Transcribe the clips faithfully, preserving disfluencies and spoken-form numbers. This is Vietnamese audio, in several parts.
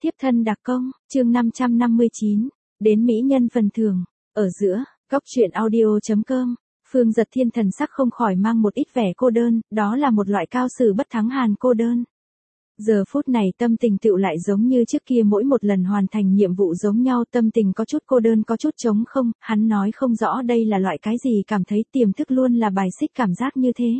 Tiếp thân đặc công, chương năm trăm năm mươi chín, đến mỹ nhân phần thưởng, ở giữa, góc truyện audio chấm com, Phương Dật Thiên thần sắc không khỏi mang một ít vẻ cô đơn, đó là một loại cao sử bất thắng hàn cô đơn. Giờ phút này tâm tình tựu lại giống như trước kia mỗi một lần hoàn thành nhiệm vụ giống nhau, tâm tình có chút cô đơn có chút trống không, hắn nói không rõ đây là loại cái gì, cảm thấy tiềm thức luôn là bài xích cảm giác như thế.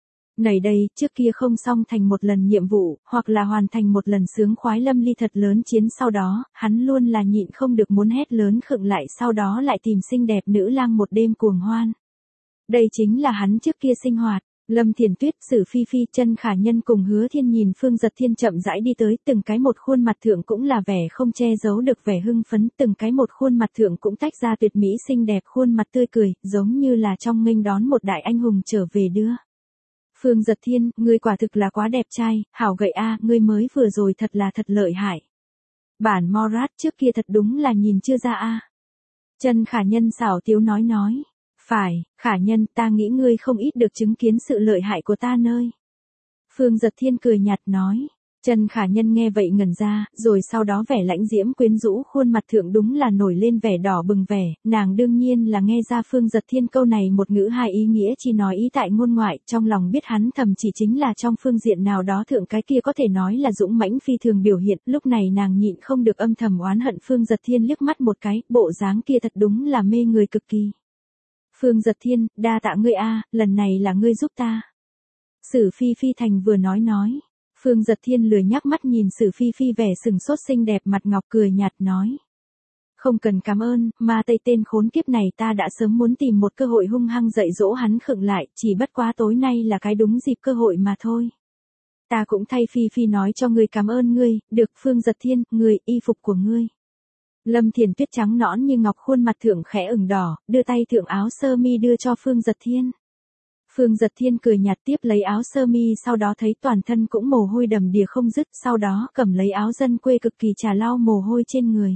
Này đây, trước kia không xong thành một lần nhiệm vụ, hoặc là hoàn thành một lần sướng khoái lâm ly thật lớn chiến sau đó, hắn luôn là nhịn không được muốn hét lớn khựng lại, sau đó lại tìm xinh đẹp nữ lang một đêm cuồng hoan. Đây chính là hắn trước kia sinh hoạt. Lâm Thiền Tuyết, Sử Phi Phi, Chân Khả Nhân cùng Hứa Thiên nhìn Phương Dật Thiên chậm rãi đi tới, từng cái một khuôn mặt thượng cũng là vẻ không che giấu được vẻ hưng phấn, từng cái một khuôn mặt thượng cũng tách ra tuyệt mỹ xinh đẹp khuôn mặt tươi cười, giống như là trong nghênh đón một đại anh hùng trở về đưa. Phương Dật Thiên, ngươi quả thực là quá đẹp trai, hảo gậy a, ngươi mới vừa rồi thật là thật lợi hại. Bản Morat trước kia thật đúng là nhìn chưa ra a. Chân Khả Nhân xảo tiếu nói nói. Phải, Khả Nhân, ta nghĩ ngươi không ít được chứng kiến sự lợi hại của ta nơi. Phương Dật Thiên cười nhạt nói. Chân Khả Nhân nghe vậy ngẩn ra, rồi sau đó vẻ lãnh diễm quyến rũ khuôn mặt thượng đúng là nổi lên vẻ đỏ bừng vẻ, nàng đương nhiên là nghe ra Phương Dật Thiên câu này một ngữ hai ý nghĩa chỉ nói ý tại ngôn ngoại, trong lòng biết hắn thầm chỉ chính là trong phương diện nào đó thượng cái kia có thể nói là dũng mãnh phi thường biểu hiện, lúc này nàng nhịn không được âm thầm oán hận Phương Dật Thiên liếc mắt một cái, bộ dáng kia thật đúng là mê người cực kỳ. Phương Dật Thiên, đa tạ ngươi a, lần này là ngươi giúp ta. Sử Phi Phi thành vừa nói nói. Phương Dật Thiên lười nhắc mắt nhìn Sử Phi Phi vẻ sừng sốt xinh đẹp mặt ngọc cười nhạt nói. Không cần cảm ơn, mà tây tên khốn kiếp này ta đã sớm muốn tìm một cơ hội hung hăng dạy dỗ hắn khựng lại, chỉ bất quá tối nay là cái đúng dịp cơ hội mà thôi. Ta cũng thay Phi Phi nói cho ngươi cảm ơn ngươi, được Phương Dật Thiên, người, y phục của ngươi. Lâm Thiền Tuyết trắng nõn như ngọc khuôn mặt thượng khẽ ửng đỏ, đưa tay thượng áo sơ mi đưa cho Phương Dật Thiên. Phương Dật Thiên cười nhạt tiếp lấy áo sơ mi, sau đó thấy toàn thân cũng mồ hôi đầm đìa không dứt, sau đó cầm lấy áo dân quê cực kỳ trà lau mồ hôi trên người.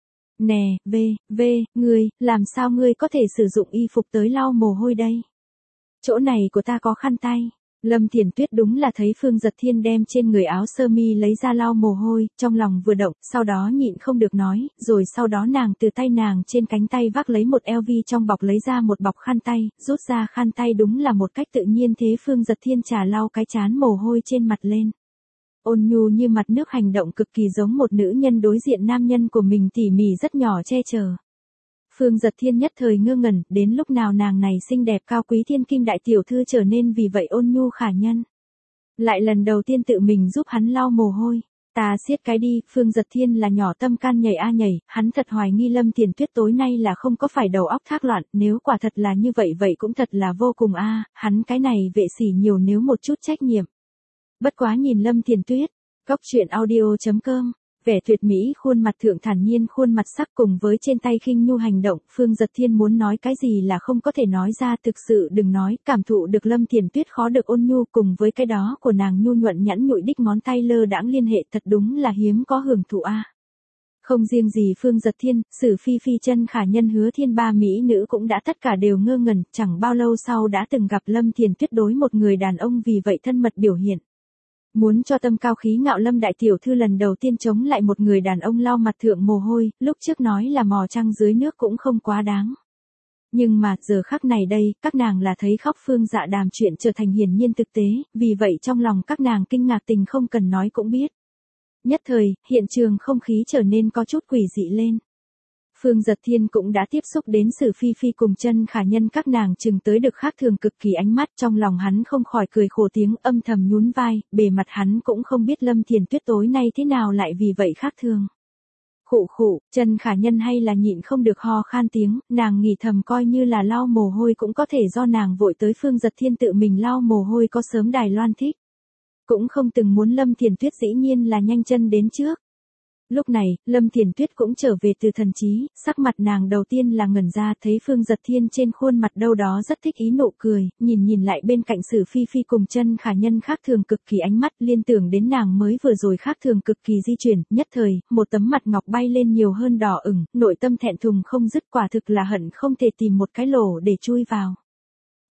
Nè, vê, vê, ngươi, làm sao ngươi có thể sử dụng y phục tới lau mồ hôi đây? Chỗ này của ta có khăn tay. Lâm Thiền Tuyết đúng là thấy Phương Dật Thiên đem trên người áo sơ mi lấy ra lau mồ hôi, trong lòng vừa động, sau đó nhịn không được nói, rồi sau đó nàng từ tay nàng trên cánh tay vác lấy một eo vi trong bọc lấy ra một bọc khăn tay, rút ra khăn tay đúng là một cách tự nhiên thế Phương Dật Thiên trà lau cái chán mồ hôi trên mặt lên. Ôn nhu như mặt nước hành động cực kỳ giống một nữ nhân đối diện nam nhân của mình tỉ mỉ rất nhỏ che chở. Phương Dật Thiên nhất thời ngơ ngẩn, đến lúc nào nàng này xinh đẹp cao quý thiên kim đại tiểu thư trở nên vì vậy ôn nhu khả nhân. Lại lần đầu tiên tự mình giúp hắn lau mồ hôi. Ta siết cái đi, Phương Dật Thiên là nhỏ tâm can nhảy a nhảy, hắn thật hoài nghi Lâm Thiền Tuyết tối nay là không có phải đầu óc thác loạn, nếu quả thật là như vậy vậy cũng thật là vô cùng a, hắn cái này vệ sỉ nhiều nếu một chút trách nhiệm. Bất quá nhìn Lâm Thiền Tuyết, góc truyện audio chấm com. Vẻ tuyệt mỹ khuôn mặt thượng thản nhiên khuôn mặt sắc cùng với trên tay khinh nhu hành động, Phương Dật Thiên muốn nói cái gì là không có thể nói ra, thực sự đừng nói, cảm thụ được Lâm Thiền Tuyết khó được ôn nhu cùng với cái đó của nàng nhu nhuận nhẵn nhụi đích ngón tay lơ đãng liên hệ thật đúng là hiếm có hưởng thụ a. Không riêng gì Phương Dật Thiên, Sử Phi Phi, Chân Khả Nhân, Hứa Thiên ba mỹ nữ cũng đã tất cả đều ngơ ngẩn, chẳng bao lâu sau đã từng gặp Lâm Thiền Tuyết đối một người đàn ông vì vậy thân mật biểu hiện. Muốn cho tâm cao khí ngạo Lâm đại tiểu thư lần đầu tiên chống lại một người đàn ông lau mặt thượng mồ hôi, lúc trước nói là mò trăng dưới nước cũng không quá đáng. Nhưng mà, giờ khắc này đây, các nàng là thấy khóc Phương Dạ Đàm chuyện trở thành hiển nhiên thực tế, vì vậy trong lòng các nàng kinh ngạc tình không cần nói cũng biết. Nhất thời, hiện trường không khí trở nên có chút quỷ dị lên. Phương Dật Thiên cũng đã tiếp xúc đến Sử Phi Phi cùng Chân Khả Nhân, các nàng chừng tới được khác thường cực kỳ ánh mắt, trong lòng hắn không khỏi cười khổ tiếng âm thầm nhún vai, bề mặt hắn cũng không biết Lâm Thiền Tuyết tối nay thế nào lại vì vậy khác thường. Khụ khụ, Chân Khả Nhân hay là nhịn không được ho khan tiếng, nàng nghĩ thầm coi như là lau mồ hôi cũng có thể do nàng vội tới Phương Dật Thiên tự mình lau mồ hôi có sớm Đài Loan thích. Cũng không từng muốn Lâm Thiền Tuyết dĩ nhiên là nhanh chân đến trước. Lúc này, Lâm Thiền Tuyết cũng trở về từ thần trí, sắc mặt nàng đầu tiên là ngẩn ra thấy Phương Dật Thiên trên khuôn mặt đâu đó rất thích ý nụ cười, nhìn nhìn lại bên cạnh Sử Phi Phi cùng Chân Khả Nhân khác thường cực kỳ ánh mắt liên tưởng đến nàng mới vừa rồi khác thường cực kỳ di chuyển, nhất thời, một tấm mặt ngọc bay lên nhiều hơn đỏ ửng, nội tâm thẹn thùng không dứt quả thực là hận không thể tìm một cái lỗ để chui vào.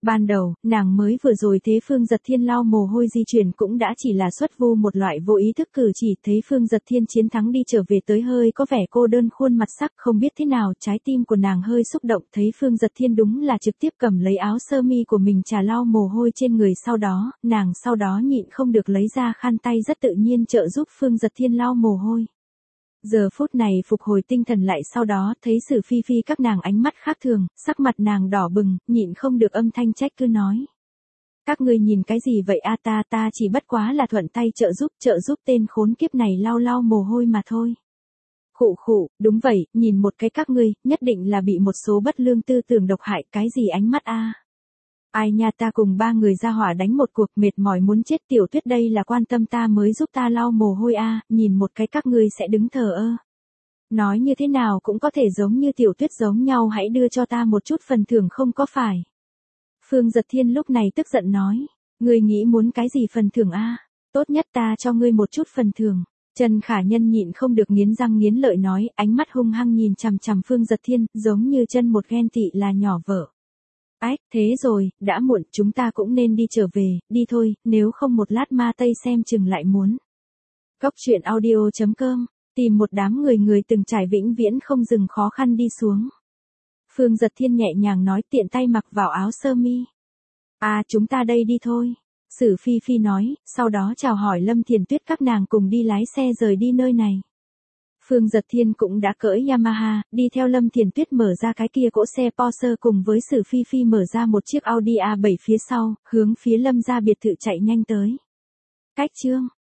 Ban đầu, nàng mới vừa rồi thấy Phương Giật Thiên lau mồ hôi di chuyển cũng đã chỉ là xuất vu một loại vô ý thức cử chỉ, thấy Phương Giật Thiên chiến thắng đi trở về tới hơi có vẻ cô đơn khuôn mặt sắc không biết thế nào, trái tim của nàng hơi xúc động, thấy Phương Giật Thiên đúng là trực tiếp cầm lấy áo sơ mi của mình trà lau mồ hôi trên người, sau đó, nàng sau đó nhịn không được lấy ra khăn tay rất tự nhiên trợ giúp Phương Giật Thiên lau mồ hôi. Giờ phút này phục hồi tinh thần lại, sau đó thấy Sử Phi Phi các nàng ánh mắt khác thường, sắc mặt nàng đỏ bừng, nhịn không được âm thanh trách cứ nói. Các ngươi nhìn cái gì vậy a, ta ta chỉ bất quá là thuận tay trợ giúp, trợ giúp tên khốn kiếp này lau lau mồ hôi mà thôi. Khụ khụ, đúng vậy, nhìn một cái các ngươi, nhất định là bị một số bất lương tư tưởng độc hại, cái gì ánh mắt a. Ai nha, ta cùng ba người ra hỏa đánh một cuộc mệt mỏi muốn chết, Tiểu Tuyết đây là quan tâm ta mới giúp ta lau mồ hôi a, nhìn một cái các ngươi sẽ đứng thờ ơ. Nói như thế nào cũng có thể giống như Tiểu Tuyết giống nhau, hãy đưa cho ta một chút phần thưởng không có phải. Phương Giật Thiên lúc này tức giận nói, ngươi nghĩ muốn cái gì phần thưởng a? Tốt nhất ta cho ngươi một chút phần thưởng. Trần Khả Nhân nhịn không được nghiến răng nghiến lợi nói, ánh mắt hung hăng nhìn chằm chằm Phương Giật Thiên, giống như chân một ghen tị là nhỏ vợ. Ách, thế rồi, đã muộn, chúng ta cũng nên đi trở về, đi thôi, nếu không một lát ma tây xem chừng lại muốn. Góc truyện audio chấm com, tìm một đám người người từng trải vĩnh viễn không dừng khó khăn đi xuống. Phương Giật Thiên nhẹ nhàng nói, tiện tay mặc vào áo sơ mi. À, chúng ta đây đi thôi. Sử Phi Phi nói, sau đó chào hỏi Lâm Thiền Tuyết các nàng cùng đi lái xe rời đi nơi này. Phương Giật Thiên cũng đã cưỡi Yamaha, đi theo Lâm Thiền Tuyết mở ra cái kia cỗ xe Porsche cùng với Sử Phi Phi mở ra một chiếc Audi a bảy phía sau, hướng phía Lâm gia biệt thự chạy nhanh tới. Cách chương